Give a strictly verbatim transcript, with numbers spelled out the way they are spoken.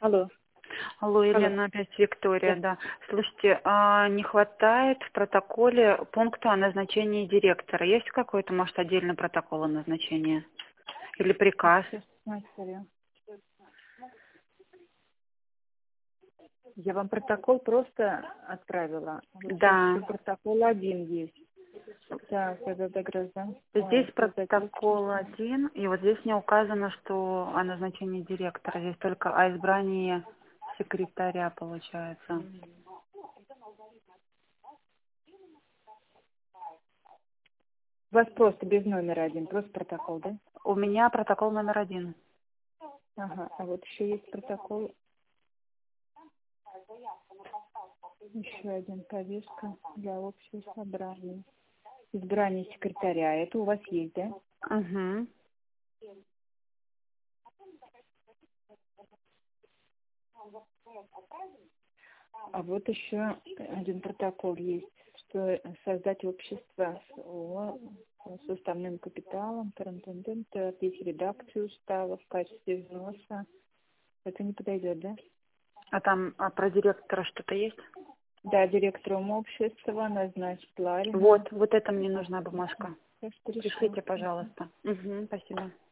Алло. Алло, Алло. Елена, опять Виктория, Да. да. Слушайте, а не хватает в протоколе пункта о назначении директора. Есть какой-то, может, отдельный протокол о назначении? Или приказ? Сейчас смотрю. Я вам протокол просто отправила. Вот сейчас Да. еще протокол один есть. Так, это гроза. Здесь протокол один, и вот здесь не указано, что о назначении директора. Здесь только о избрании секретаря, получается. У вас просто без номера один, просто протокол, да? У меня протокол номер один. Ага, а вот еще есть протокол. Еще один повестка для общего собрания. Избрание секретаря. Это у вас есть, да? Угу. А вот еще один протокол есть, что создать общество с, о, с уставным капиталом, корреспондента, опись редакцию устава в качестве взноса. Это не подойдет, да? А там а про директора что-то есть? Да, директором общества назначить Ларина. Вот, вот это мне нужна бумажка. Сейчас решим. Пришлите, пожалуйста. Угу, спасибо.